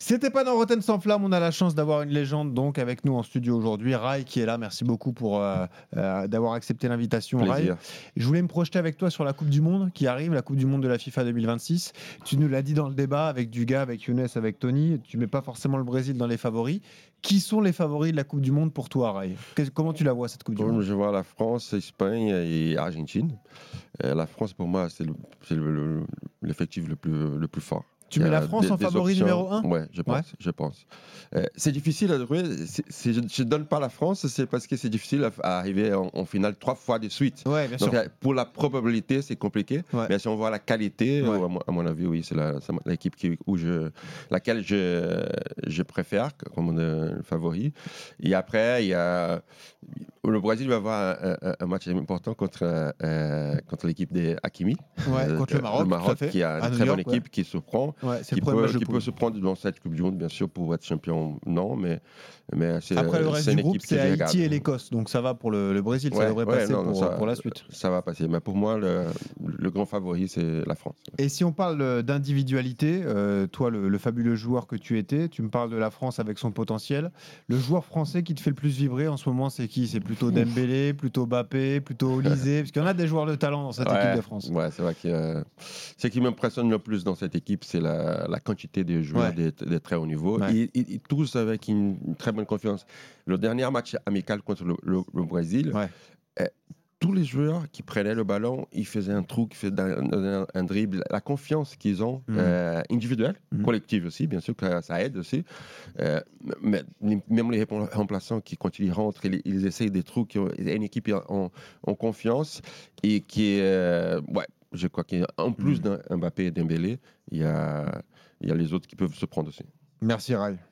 C'était pas dans Rotten sans flamme. On a la chance d'avoir une légende donc avec nous en studio aujourd'hui. Rai qui est là. Merci beaucoup pour d'avoir accepté l'invitation. Rai, Plaisir. je voulais me projeter avec toi sur la Coupe du Monde qui arrive, la Coupe du Monde de la FIFA 2026. Tu nous l'as dit dans le débat avec Duga, avec Younes, avec Tony. Tu mets pas forcément le Brésil dans les favoris. Qui sont les favoris de la Coupe du Monde pour toi, Rai? Comment tu la vois cette Coupe du Monde? Je vois la France, Espagne et Argentine. La France, pour moi, c'est l'effectif le plus fort. Tu mets la France en favori numéro 1? Ouais, je pense. C'est difficile à trouver. Si je ne donne pas la France, c'est parce que c'est difficile à arriver en finale 3 fois de suite. Ouais, bien Donc, sûr. pour la probabilité, c'est compliqué. Ouais. Mais si on voit la qualité, Ouais. à mon avis, oui, c'est l'équipe laquelle je préfère comme favori. Et après, le Brésil va avoir un match important contre l'équipe de Hakimi. Contre le Maroc. Le Maroc, qui a une très bonne équipe, qui se prend. Ouais, Qui peut se prendre dans cette Coupe du Monde, bien sûr, pour être champion, non, mais c'est après le reste du groupe, c'est Haïti regarde. et l'Écosse, donc ça va pour le Brésil, ça devrait passer pour la suite. Ça va passer, mais pour moi, le grand favori, c'est la France. Et si on parle d'individualité, toi, le fabuleux joueur que tu étais, tu me parles de la France avec son potentiel. Le joueur français qui te fait le plus vibrer en ce moment, c'est qui? C'est plutôt Dembélé, plutôt Mbappé, plutôt Olysée? Parce qu'il y en a des joueurs de talent dans cette équipe de France. Ouais, c'est vrai que ce qui m'impressionne le plus dans cette équipe, c'est la quantité de joueurs de très haut niveau. Ouais. Et tous avec une très bonne confiance. Le dernier match amical contre le Brésil, tous les joueurs qui prenaient le ballon, ils faisaient un trou, ils faisaient un dribble. La confiance qu'ils ont, individuelle, collective aussi, bien sûr que ça aide aussi. Mais même les remplaçants quand ils rentrent, ils essayent des trucs. Il y a une équipe en confiance et qui est... je crois qu'en plus d'un Mbappé et Dembélé, il y a les autres qui peuvent se prendre aussi. Merci Rai.